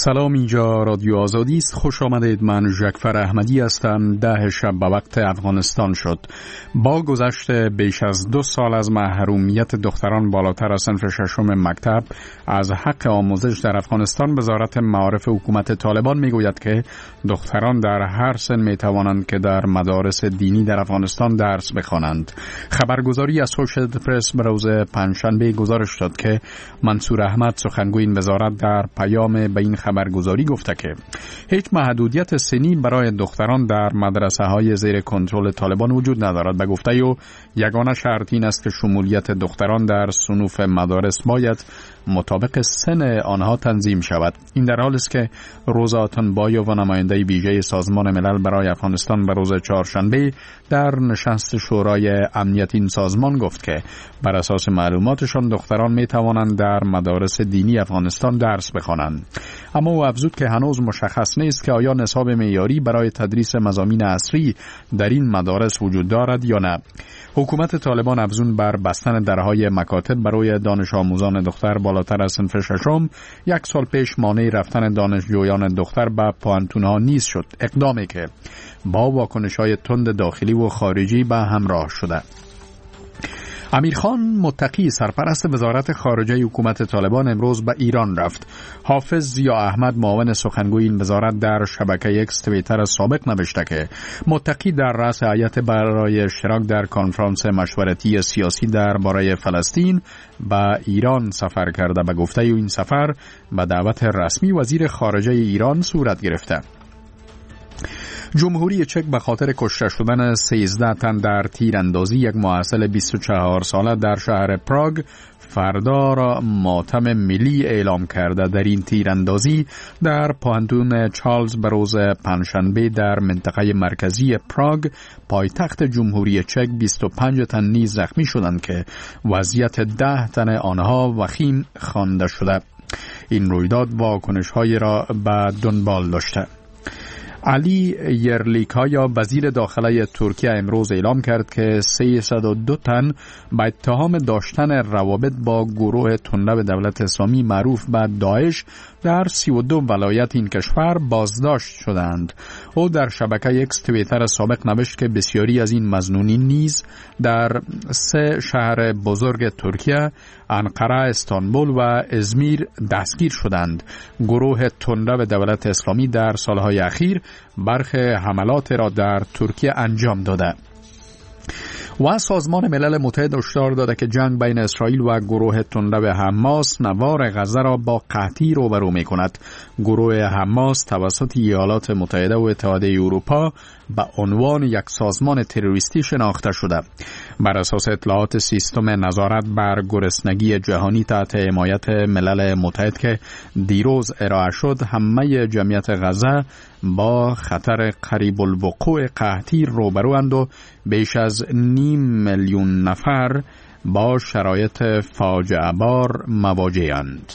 سلام، اینجا رادیو آزادی است. خوش آمدید. من جعفر احمدی هستم. 10 شب به وقت افغانستان شد. با گذشت بیش از 2 سال از محرومیت دختران بالاتر از صنف ششم مکتب از حق آموزش در افغانستان، وزارت معارف حکومت طالبان میگوید که دختران در هر سن میتوانند که در مدارس دینی در افغانستان درس بخوانند. خبرگزاری اسوشیتد پرس به روز پنجشنبه گزارش داد که منصور احمد، سخنگوی این وزارت، در پیام به این خبرگزاری گفته که هیچ محدودیت سنی برای دختران در مدرسه های زیر کنترل طالبان وجود ندارد و گفته یگانه شرط این است که شمولیت دختران در صنوف مدارس باید مطابق سن آنها تنظیم شود. این در حالی است که روزا آتنبایو و نماینده ویژه سازمان ملل برای افغانستان به روز چهارشنبه در نشست شورای امنیت این سازمان گفت که بر اساس معلوماتشان دختران می توانند در مدارس دینی افغانستان درس بخوانند. اما او افزود که هنوز مشخص نیست که آیا نصاب معیاری برای تدریس مضامین عصری در این مدارس وجود دارد یا نه. حکومت طالبان افزون بر بستن درهای مکاتب برای دانش آموزان دختر بالاتر از صنف ششم 1 سال پیش مانع رفتن دانشجویان دختر به پوهنتون‌ها نیز شد، اقدامی که با واکنش‌های تند داخلی و خارجی به همراه شده. امیرخان متقی، سرپرست وزارت خارجه حکومت طالبان، امروز به ایران رفت. حافظ ضیا احمد، معاون سخنگوی این وزارت، در شبکه اکس توییتر سابق نوشته که متقی در رأس هیئت برای اشتراک در کنفرانس مشورتی سیاسی درباره فلسطین به ایران سفر کرده و گفته این سفر به دعوت رسمی وزیر خارجه ایران صورت گرفته. جمهوری چک به خاطر کشته شدن 13 تن در تیراندازی یک محصل 24 ساله در شهر پراگ فردا را ماتم ملی اعلام کرده. در این تیراندازی در پوهنتون چارلز به روز پنجشنبه در منطقه مرکزی پراگ پایتخت جمهوری چک 25 تن نیز زخمی شدند که وضعیت 10 تن آنها وخیم خوانده شده. این رویداد واکنش‌هایی را به دنبال داشته. علی یرلیکایا، وزیر داخله ترکیه، امروز اعلام کرد که 302 تن به اتهام داشتن روابط با گروه تندرو دولت اسلامی معروف به داعش در 32 ولایت این کشور بازداشت شدند. او در شبکه اکس توییتر سابق نوشت که بسیاری از این مظنونین نیز در 3 شهر بزرگ ترکیه، انقره، استانبول و ازمیر دستگیر شدند. گروه تندرو دولت اسلامی در سالهای اخیر برخی حملات را در ترکیه انجام داده و سازمان ملل متحد هشدار داده که جنگ بین اسرائیل و گروه تندرو حماس نوار غزه را با قحطی روبرو می کند. گروه حماس توسط ایالات متحده و اتحادیه اروپا به عنوان یک سازمان تروریستی شناخته شده. بر اساس اطلاعات سیستم نظارت بر گرسنگی جهانی تحت حمایت ملل متحد که دیروز ارائه شد، همه جمعیت غزه با خطر قریب الوقوع قحطی روبروند و بیش از 500,000 نفر با شرایط فاجعه بار مواجه‌اند.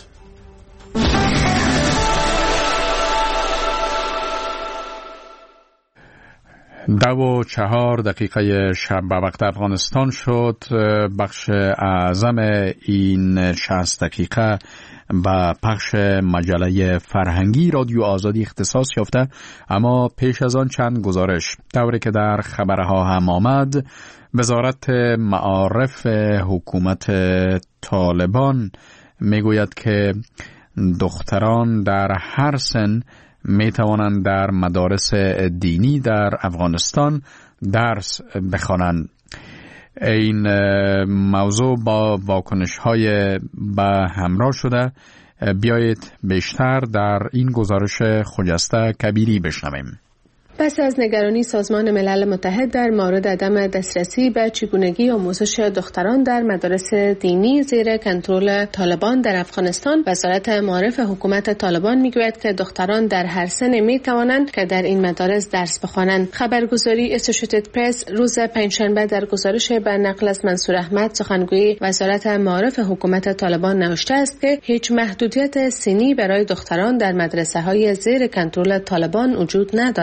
2:04 شب به وقت افغانستان شد. بخش اعظم این 60 دقیقه با پخش مجله فرهنگی رادیو آزادی اختصاص یافته، اما پیش از آن چند گزارش. طوری که در خبرها هم آمد، وزارت معارف حکومت طالبان میگوید که دختران در هر سن می توانند در مدارس دینی در افغانستان درس بخوانند. این موضوع با واکنش‌های به همراه شده. بیایید بیشتر در این گزارش خجسته کبیری بشنویم. پس از نگرانی سازمان ملل متحد در مورد عدم دسترسی به چگونگی آموزش دختران در مدارس دینی زیر کنترل طالبان در افغانستان، وزارت معارف حکومت طالبان میگوید که دختران در هر سن میتوانند که در این مدارس درس بخوانند. خبرگزاری اسوشیتد پرس روز پنجشنبه در گزارش به نقل از منصور احمد، سخنگوی وزارت معارف حکومت طالبان، نوشته است که هیچ محدودیت سنی برای دختران در مدرسه های زیر کنترل طالبان وجود ندارد.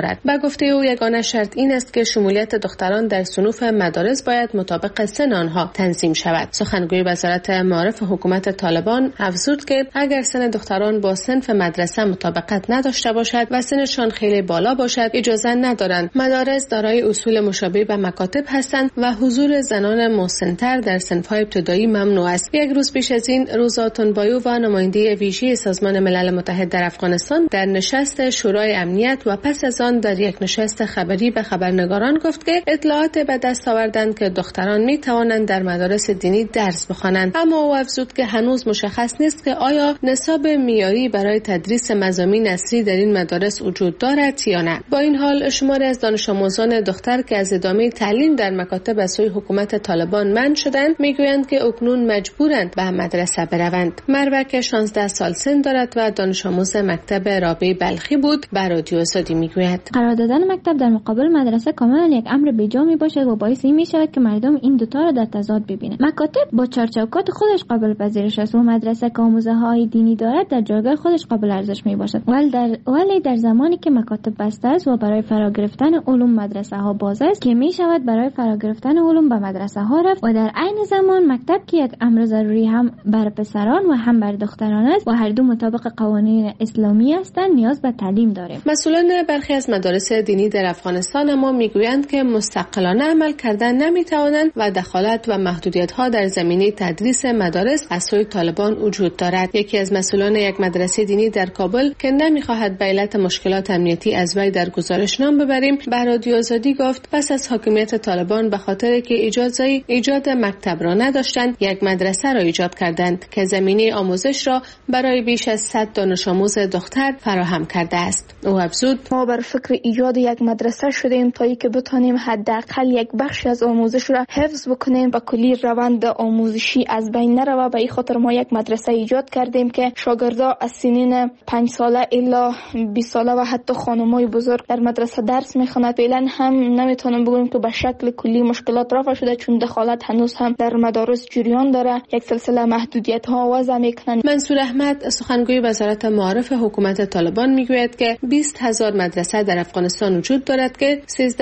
گفته او یگانه شرط این است که شمولیت دختران در صنوف مدارس باید مطابق سن آنها تنظیم شود. سخنگوی وزارت معارف حکومت طالبان افزود که اگر سن دختران با صنف مدرسه مطابقت نداشته باشد و سنشان خیلی بالا باشد اجازه ندارند. مدارس دارای اصول مشابه به مکاتب هستند و حضور زنان مسن‌تر در صنف‌های ابتدایی ممنوع است. یک روز پیش از این روزا تونبایو و نماینده ویژه سازمان ملل متحد در افغانستان در نشست شورای امنیت و پس از آن در یک نشست خبری به خبرنگاران گفت که اطلاعات به دست آوردند که دختران می توانند در مدارس دینی درس بخوانند، اما او افزود که هنوز مشخص نیست که آیا نصاب معیاری برای تدریس مضامین اصلی در این مدارس وجود دارد یا نه. با این حال شماری از دانش آموزان دختر که از ادامه تعلیم در مکاتب از سوی حکومت طالبان منع شدند میگویند که اکنون مجبورند به مدرسه بروند. مروه که 16 سال سن دارد و دانش آموز مکتب رابعه بلخی بود به رادیو آزادی میگوید قرار دادن مکتب در مقابل مدرسه کاملا یک امر بیجا میباشد و باعث این میشود که مردم این دوتا را در تضاد ببینند. مکاتب با چارچوبات خودش قابل پذیرش است و مدرسه که آموزه‌های دینی دارد در جایگاه خودش قابل ارزش میباشد. ولی در زمانی که مکاتب بسته است و برای فرا گرفتن علوم مدرسه ها باز است که میشود برای فرا گرفتن علوم به مدرسه ها رفت و در عین زمان مکتب که یک امر ضروری هم بر پسران و هم بر دختران است و هر دو مطابق قوانین اسلامی هستند نیاز به تعلیم داریم. مسئولان برخی از مدارس دینی در افغانستان اما میگویند که مستقلانه عمل کردن نمیتوانند و دخالت و محدودیت‌ها در زمینه تدریس مدارس از سوی طالبان وجود دارد. یکی از مسئولان یک مدرسه دینی در کابل که نمیخواهد به علت مشکلات امنیتی از وی در گزارش نام ببریم به رادیو آزادی گفت پس از حاکمیت طالبان به خاطر که ایجاد مکتب را نداشتند یک مدرسه را ایجاد کردند که زمینه آموزش را برای بیش از 100 دانش آموز دختر فراهم کرده است. او افزود ما بر فکر ایجاد یک مدرسه شدیم تا اینکه بتانیم حداقل یک بخش از آموزش را حفظ بکنیم و کلی روند آموزشی از بین نرود. به این خاطر ما یک مدرسه ایجاد کردیم که شاگردا از سنین 5 ساله الا 20 ساله و حتی خانمای بزرگ در مدرسه درس میخونند. فعلا هم نمیتونم بگم که به شکل کلی مشکلات رفع شده چون دخالت هنوز هم در مدارس جریان داره. یک سلسله محدودیت ها وضع میکنند. منصور احمد سخنگوی وزارت معارف حکومت طالبان میگوید که 20,000 مدرسه در افغانستان وجود دارد که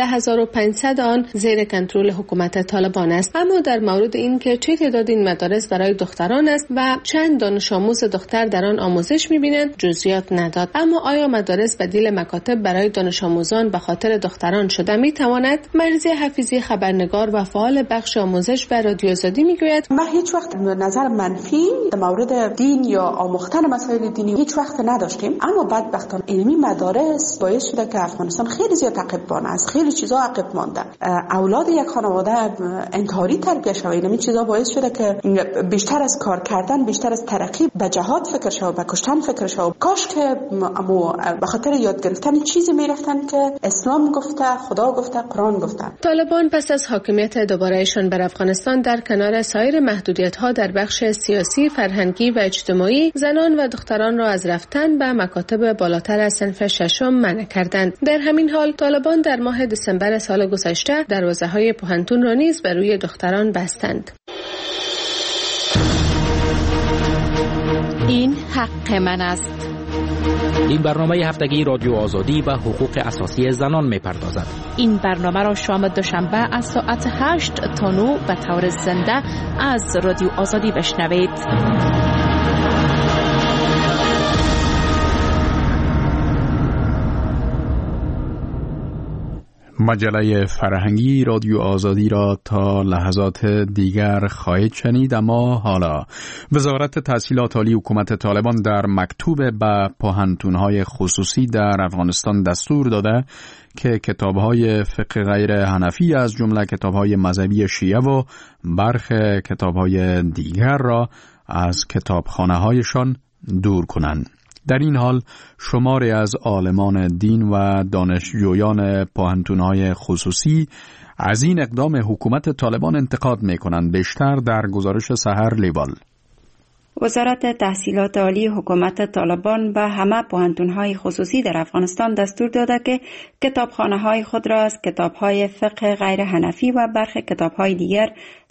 13,500 آن زیر کنترل حکومت طالبان است. اما در مورد این که چه تعداد این مدارس برای دختران است و چند دانش آموز دختر در آن آموزش میبینند جزئیات نداد. اما آیا مدارس بدیل مکاتب برای دانش آموزان به خاطر دختران شده میتواند؟ مرزی حفیظی خبرنگار و فعال بخش آموزش به رادیو آزادی میگوید ما هیچ وقت نظر منفی در مورد دین یا آموختن مسائل دینی هیچ وقت نداشتیم، اما بدبختانه علمی مدارس باعث شده که افغانستان خیلی زیاد عقب است. خیلی چیزا عقب مانده. اولاد یک خانواده انتحاری تربیت شوه. این چیزا باعث شده که بیشتر از کار کردن، بیشتر از ترقی به جهاد فکر شو، به کشتن فکر شو. کاش که به خاطر یاد گرفتن چیزی میرفتن که اسلام گفته، خدا گفته، قرآن گفته. طالبان پس از حاکمیت دوبارهشان بر افغانستان در کنار سایر محدودیت‌ها در بخش سیاسی، فرهنگی و اجتماعی زنان و دختران را از رفتن به مکاتب بالاتر از صنف ششم منع کردند. در همین حال طالبان در ماه دسامبر سال گذشته دروازه‌های پوهنتون را نیز بر روی دختران بستند. این حق من است. این برنامه هفتگی رادیو آزادی به حقوق اساسی زنان می‌پردازد. این برنامه را شام دوشنبه از ساعت 8 تا 9 به طور زنده از رادیو آزادی بشنوید. مجله فرهنگی رادیو آزادی را تا لحظات دیگر خواهید شنید. اما حالا وزارت تحصیلات عالی حکومت طالبان در مکتوب به پوهنتون‌های خصوصی در افغانستان دستور داده که کتاب‌های فقه غیر حنفی از جمله کتاب‌های مذهبی شیعه و برخی کتاب‌های دیگر را از کتابخانه‌هایشان دور کنند. در این حال شماری از عالمان دین و دانشجویان پوهنتون‌های خصوصی از این اقدام حکومت طالبان انتقاد می‌کنند. بیشتر در گزارش سحر لیبال. وزارت تحصیلات عالی حکومت طالبان به همه پوهنتون‌های خصوصی در افغانستان دستور داده که کتابخانه‌های خود را از کتاب‌های فقه غیر حنفی و برخی کتاب‌های دیگر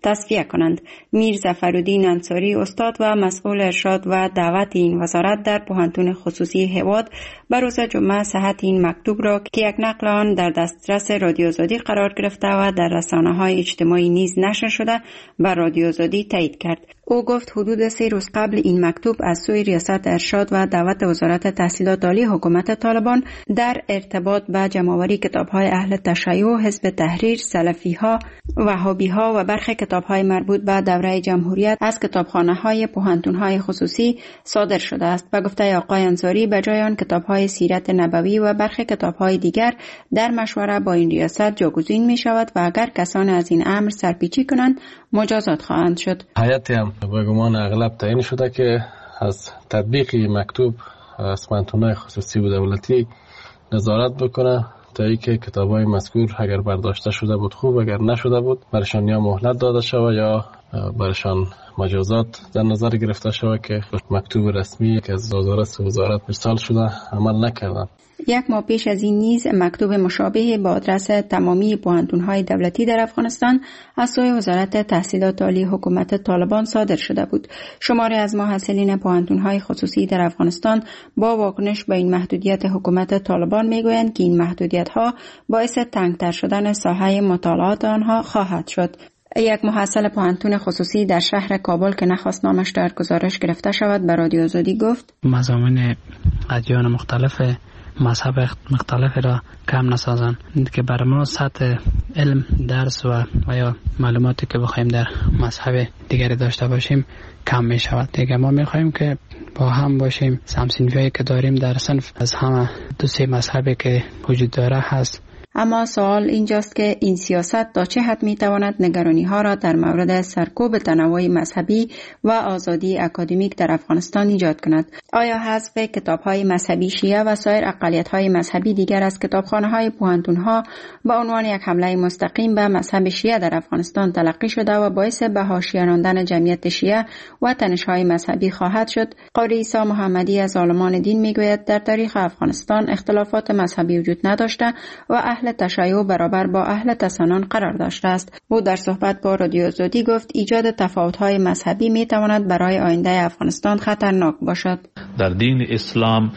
تصفیه کنند. میر ظفرالدین انصاری استاد و مسئول ارشاد و دعوت این وزارت در پوهنتون خصوصی هواد به روز جمعه صحت این مکتوب را که یک نقل آن در دسترس رادیو آزادی قرار گرفته و در رسانه‌های اجتماعی نیز نشر شده بر رادیو آزادی تایید کرد. او گفت حدود 3 روز قبل این مکتوب از سوی ریاست ارشاد و دعوت وزارت تحصیلات عالی حکومت طالبان در ارتباط به جمع‌آوری کتاب‌های اهل تشیع، حزب تحریر، سلفی‌ها، وهابی‌ها و برخی کتاب‌های مربوط به دوره جمهوریت از کتابخانه‌های پوهنتون‌های خصوصی صادر شده است. به گفته آقای انصاری به جای آن کتاب‌های سیرت نبوی و برخی کتاب‌های دیگر در مشوره با این ریاست جاگزین می‌شود و اگر کسان از این امر سرپیچی کنند مجازات خواهند شد. هیئت هم به گمان اغلب تعیین شده که از تطبیق مکتوب از پوهنتون‌های خصوصی و دولتی نظارت بکنه تا اینکه کتاب‌های مذکور اگر برداشته شده بود خوب، اگر نشده بود برشان یا مهلت داده شود یا برشان مجازات در نظر گرفته شود که مکتوب رسمی که از وزارت ارسال شده عمل نکردند. یک ماه پیش از این نیز مکتوب مشابه با آدرس تمامی پوهنتون‌های دولتی در افغانستان از سوی وزارت تحصیلات عالی حکومت طالبان صادر شده بود. شماری از محصلین پوهنتون‌های خصوصی در افغانستان با واکنش به این محدودیت حکومت طالبان میگویند که این محدودیت‌ها باعث تنگتر شدن ساحه مطالعات آنها خواهد شد. یک محصل پوهنتون خصوصی در شهر کابل که نخواست نامش در گزارش گرفته شود به رادیو آزادی گفت مضامین ادیان مختلف مذهب مختلف را کم نسازند که برای ما سطح علم درس و یا معلوماتی که بخوایم در مذهب دیگری داشته باشیم کم می شود. دیگه ما می خواهیم که با هم باشیم، هم‌صنفی که داریم در صنف از همه 2-3 مذهبی که وجود داره هست. اما سوال اینجاست که این سیاست تا چه حد میتواند نگرانی ها را در مورد سرکوب تنوع مذهبی و آزادی اکادمیک در افغانستان ایجاد کند؟ آیا حذف کتاب های مذهبی شیعه و سایر اقلیت های مذهبی دیگر از کتابخانه های پوهنتون ها به عنوان یک حمله مستقیم به مذهب شیعه در افغانستان تلقی شده و باعث به حاشیه راندن جمعیت شیعه و تنش های مذهبی خواهد شد؟ قاری عیسی محمدی از عالمان دین میگوید در تاریخ افغانستان اختلافات مذهبی وجود نداشته و اهل تشیع برابر با اهل تسنن قرار داشته است. او در صحبت با رادیو آزادی گفت ایجاد تفاوت‌های مذهبی می‌تواند برای آینده افغانستان خطرناک باشد. در دین اسلام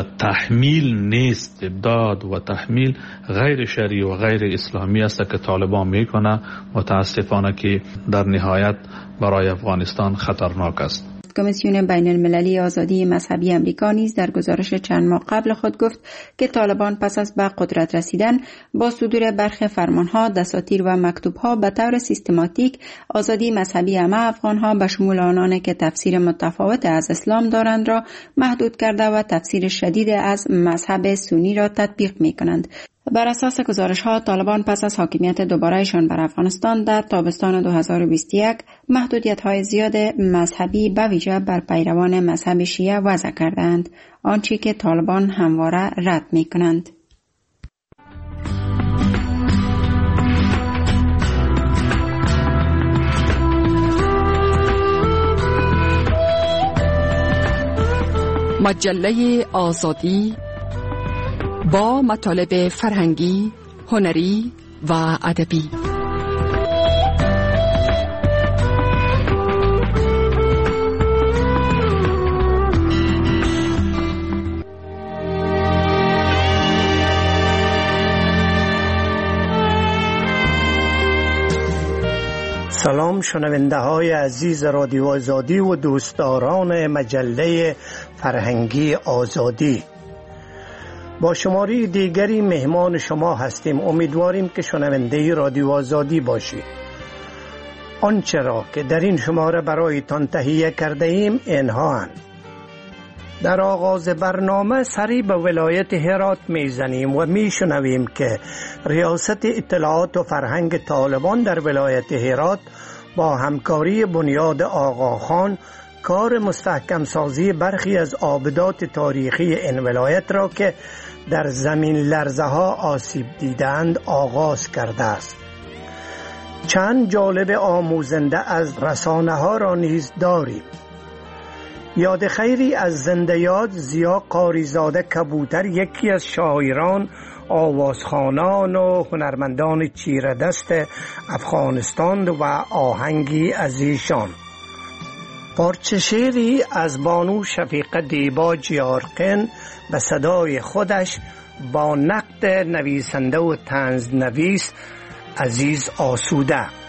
تحمیل نیست، داد و تحمیل غیر شرعی و غیر اسلامی است که طالبان میکنه. متاسفانه که در نهایت برای افغانستان خطرناک است. کمیسیون بین المللی آزادی مذهبی امریکا نیز در گزارش چند ماه قبل خود گفت که طالبان پس از به قدرت رسیدن با صدور برخی فرمانها، دساتیر و مکتوبها به طور سیستماتیک آزادی مذهبی همه افغانها به شمول آنان که تفسیر متفاوت از اسلام دارند را محدود کرده و تفسیر شدید از مذهب سنی را تطبیق می کنند. بر اساس گزارش ها طالبان پس از حاکمیت دوبارهشان بر افغانستان در تابستان 2021 محدودیت های زیاد مذهبی به ویژه بر پیروان مذهب شیعه وضع کردند، آنچه که طالبان همواره رد می کنند. مجله آزادی با مطالب فرهنگی، هنری و ادبی. سلام شنونده های عزیز رادیو آزادی و دوستداران مجله فرهنگی آزادی. با شماره دیگری مهمان شما هستیم. امیدواریم که شنونده رادیو آزادی باشید. آنچه را که در این شماره برایتان تهیه کرده ایم اینها هستند. در آغاز برنامه سری به ولایت هرات میزنیم و میشنویم که ریاست اطلاعات و فرهنگ طالبان در ولایت هرات با همکاری بنیاد آقاخان کار مستحکم سازی برخی از آبدات تاریخی این ولایت را که در زمین لرزه ها آسیب دیدند آغاز کرده است. چند جالب آموزنده از رسانه ها را نیز داریم. یاد خیری از زنده یاد زیا قاریزاده کبوتر یکی از شاعران آوازخوانان و هنرمندان چیردست افغانستان و آهنگی از ایشان. پارچه شعری از بانو شفیقه دیبا جیارقین به صدای خودش با نقد نویسنده و طنزنویس عزیز آسوده.